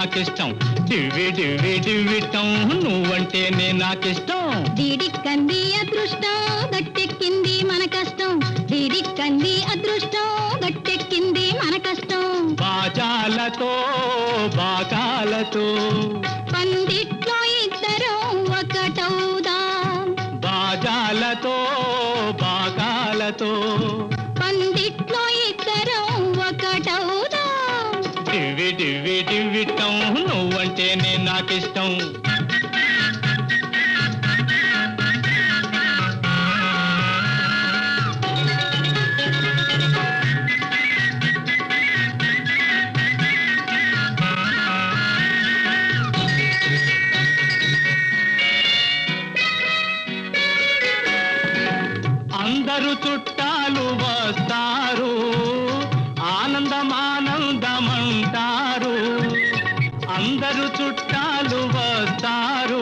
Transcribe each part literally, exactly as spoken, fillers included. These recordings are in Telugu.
నాకిష్టం. డివ్వి డివ్వి డివ్విటం నువ్వంటేనే నాకిష్టం. డిడిక్కంది అదృష్టం గట్టెక్కింది మన కష్టం. డిడిక్కంది అదృష్టం గట్టెక్కింది మన కష్టం. బాజాలతో బాకాలతో పందిట్లో ఇద్దరం ఒకటవుదాం. బాజాలతో బాకాలతో పందిట్లో ఇద్దరం ఒకటవుదాం. డివ్వి డివ్వి డివ్విటం నువ్వంటేనే నాకిష్టం. అందరూ చుట్టాలు వస్తారు, ఆనందమానందమంటారు. అందరూ చుట్టాలు వస్తారు,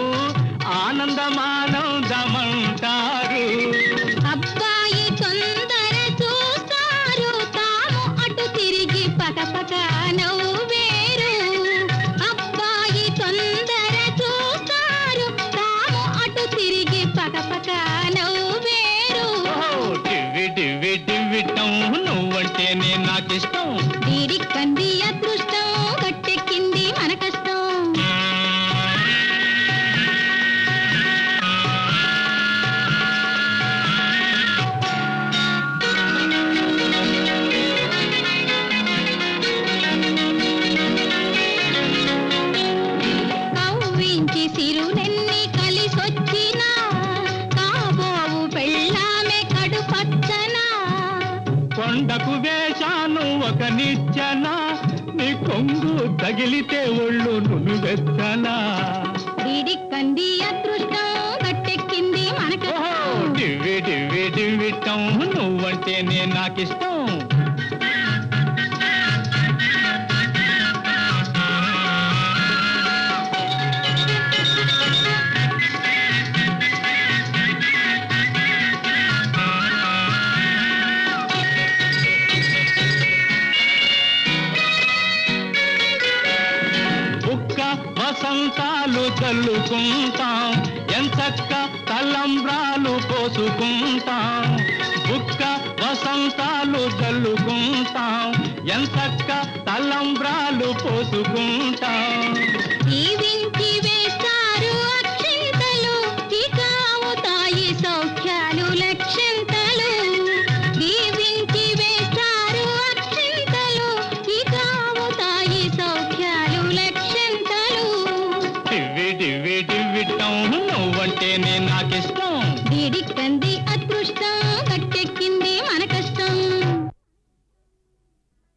ఆనందమానందమంటారు. అబ్బాయి తొందర చూస్తారు, తాము అటు తిరిగి పకపక నవ్వేరు. అబ్బాయి తొందర చూస్తారు, తాము అటు తిరిగి పకపక నవ్వేరు. డివ్వి డివ్వి డివ్విటం నువ్వంటేనే నాకిష్టం. డిడిక్కంది అదృష్టం గట్టెక్కింది మన కష్టం. కవ్వించి సిరులెన్ని కలిసొచ్చినా కాబోవు పెళ్ళామె కడు పచ్చనా. కొండకు వేశాను ఒక నిచ్చెన, నీ కొంగు తగిలితే ఒళ్ళు నునువెచ్చనా. డిడిక్కంది అదృష్టం గట్టెక్కింది మన కష్టం. డివ్వి డివ్వి డివ్విటం నువ్వంటేనే నాకిష్టం. బుక్క వసంతాలు చల్లుకుంటాం, ఎంచక్క తలంబ్రాలు పోసుకుంటాం. బుక్క వసంతాలు చల్లుకుంటాం, ఎంచక్క తలంబ్రాలు పోసుకుంటాం. దీవించి వేస్తారు అక్షింతలు, ఇక అవుతాయి సౌఖ్యాలు లక్షంతలు. దీవించి వేస్తారు అక్షింతలు, ఇక అవుతాయి సౌఖ్యాలు లక్షంతలు. డివ్వి డివ్వి డివ్విటం నువ్వంటేనే నాకిష్టం. డిడిక్కంది